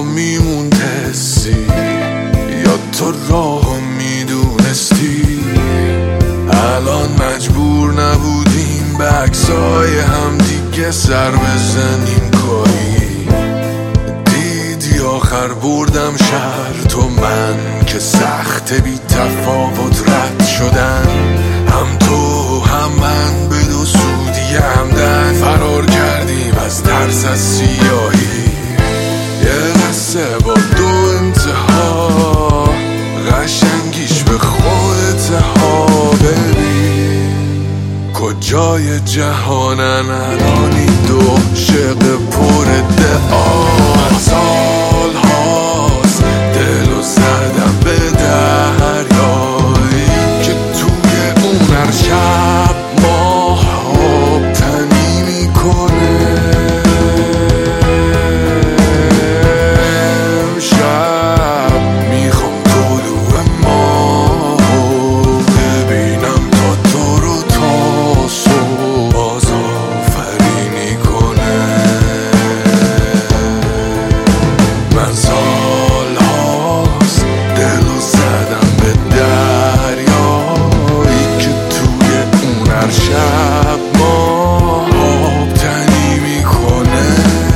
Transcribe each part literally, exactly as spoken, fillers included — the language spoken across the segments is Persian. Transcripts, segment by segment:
میمون حسی، یا تو راهو میدونستی؟ الان مجبور نبودیم به عکسای هم دیگه سر بزنیم کاری. دیدی آخر بردم شهر تو من که سخت بی تفاوت رد شدن. هم تو هم من به دو سودی همدن فرار کردیم از ترس از سیاهی. یه قصه با دو انتها، قشنگیش به خودت ها. ببین کجای جهانن الانی دو عشق پر دعا. سال هاست دلو زدم به دریایی که توی اون هر شب ماه آب تنی میکنه. امشب میخوام طلوع ماه ببینم تا تو رو تا صبح باز آفرینی کنه. من سال هاست دلو زدم به دریایی که توی اون هر شب ماه آب تنی میکنه.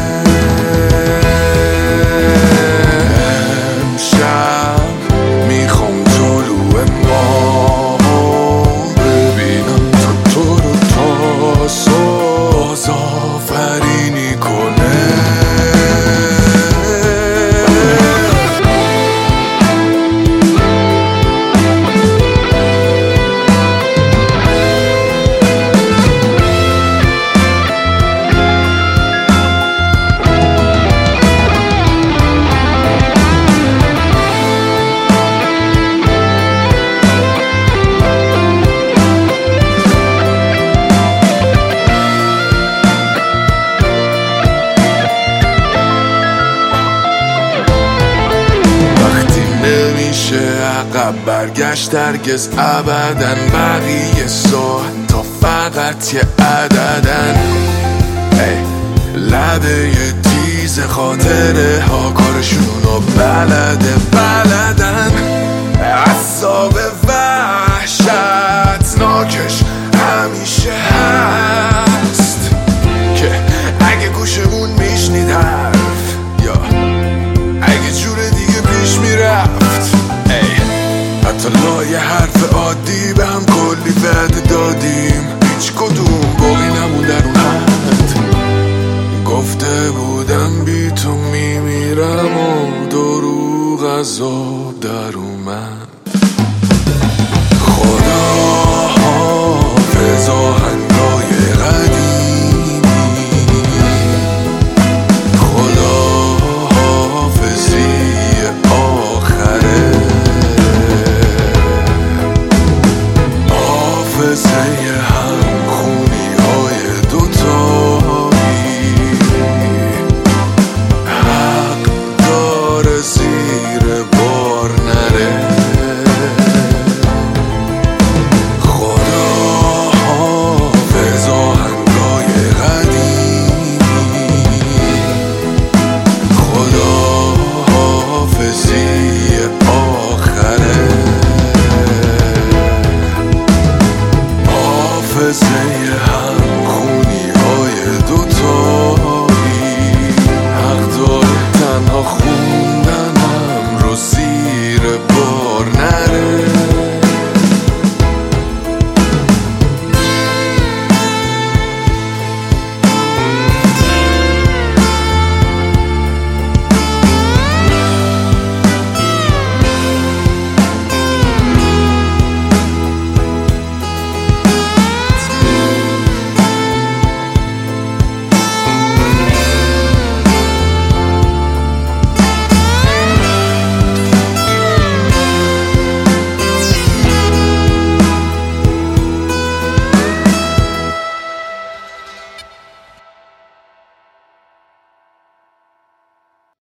امشب میخوام طلوع ماه ببینم تا تو رو تا صبح باز آفرینی کنه. عقب برگشت هرگز ابدن، بقیه ساعت تا فقط یه عددن. لبه تیز خاطره ها کارشونو بلده بلدن. عصاب وحشتناکش همیشه هست که اگه گوشمون میشنید حرف یا اگه جور دیگه پیش میرفت. حتی لای حرف عادی به هم کلی وعده دادیم، هیچ کدوم باقی نمون در اون حد. گفته بودم بی تو میمیرم و دروغ از آب در اومد. خدا حافظ آهنگای قدیمی، خدا حافظی آخره، حافظه هم خونی های دوتایی. حق داره زیر بار نره. خدا حافظ آهنگای قدیمی، خدا حافظی آخره، حافظه